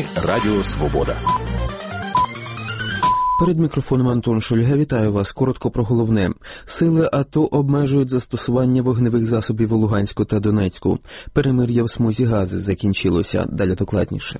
Радіо Свобода. Перед мікрофоном Антон Шульга. Вітаю вас. Коротко про головне. Сили АТО обмежують застосування вогневих засобів у Луганську та Донецьку. Перемир'я в смузі Гази закінчилося. Далі докладніше.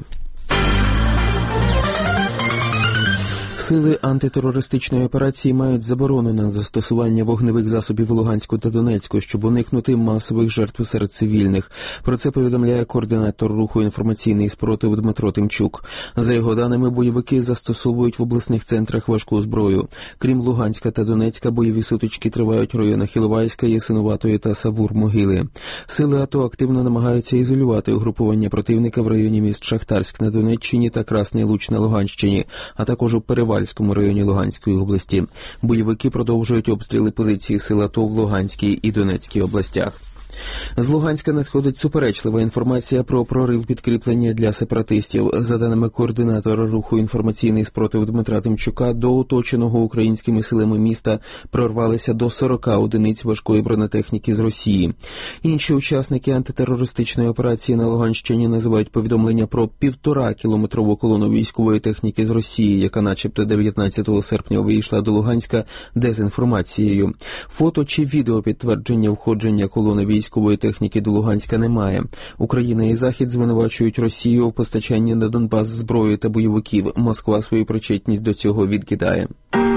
Сили антитерористичної операції мають заборону на застосування вогневих засобів у Луганську та Донецьку, щоб уникнути масових жертв серед цивільних. Про це повідомляє координатор руху «Інформаційний спротив» Дмитро Тимчук. За його даними, бойовики застосовують в обласних центрах важку зброю. Крім Луганська та Донецька, бойові сутички тривають в районах Іловайська, Ясинуватої та Савур-Могили. Сили АТО активно намагаються ізолювати угрупування противника в районі міст Шахтарськ на Донеччині та Красний Луч на Луганщині, а також у Перевальському районі Луганської області. Бойовики продовжують обстріли позиції сил АТО в Луганській і Донецькій областях. З Луганська надходить суперечлива інформація про прорив підкріплення для сепаратистів. За даними координатора руху «Інформаційний спротив» Дмитра Тимчука, до оточеного українськими силами міста прорвалися до 40 одиниць важкої бронетехніки з Росії. Інші учасники антитерористичної операції на Луганщині називають повідомлення про 1,5-кілометрову колону військової техніки з Росії, яка начебто 19 серпня вийшла до Луганська, дезінформацією. Фото чи відео підтвердження входження колони військової техніки до Луганська немає. Україна і Захід звинувачують Росію в постачанні на Донбас зброї та бойовиків. Москва свою причетність до цього відкидає.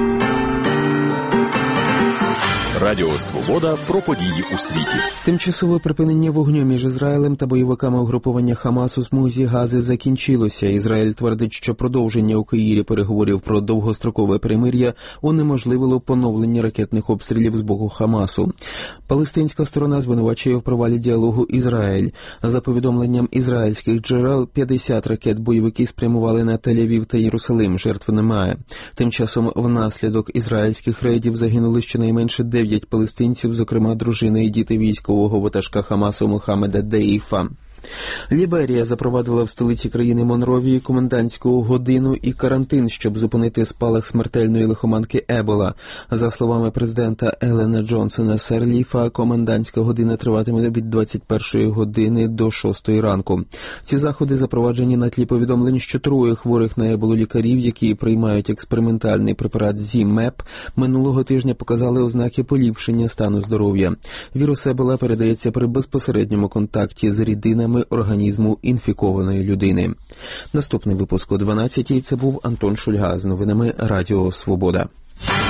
Радіо Свобода про події у світі. Тимчасове припинення вогню між Ізраїлем та бойовиками угруповання Хамас у смузі Гази закінчилося. Ізраїль твердить, що продовження у Каїрі переговорів про довгострокове перемир'я унеможливило поновлення ракетних обстрілів з боку Хамасу. Палестинська сторона звинувачує в провалі діалогу Ізраїль. За повідомленням ізраїльських джерел, 50 ракет бойовики спрямували на Тель-Авів та Єрусалим. Жертв немає. Тим часом внаслідок ізраїльських рейдів загинули щонайменше 9 палестинців, зокрема дружина і діти військового ватажка Хамасу Мохаммеда Деїфа. Ліберія запровадила в столиці країни Монровії комендантську годину і карантин, щоб зупинити спалах смертельної лихоманки Ебола. За словами президента Елена Джонсона Серліфа, комендантська година триватиме від 21 години до 6 ранку. Ці заходи запроваджені на тлі повідомлень, що 3 хворих на Еболу лікарів, які приймають експериментальний препарат ЗІМЕП, минулого тижня показали ознаки поліпшення стану здоров'я. Вірус Ебола передається при безпосередньому контакті з рідинами організму інфікованої людини. Наступний випуск о 12-й. Це був Антон Шульга з новинами Радіо Свобода.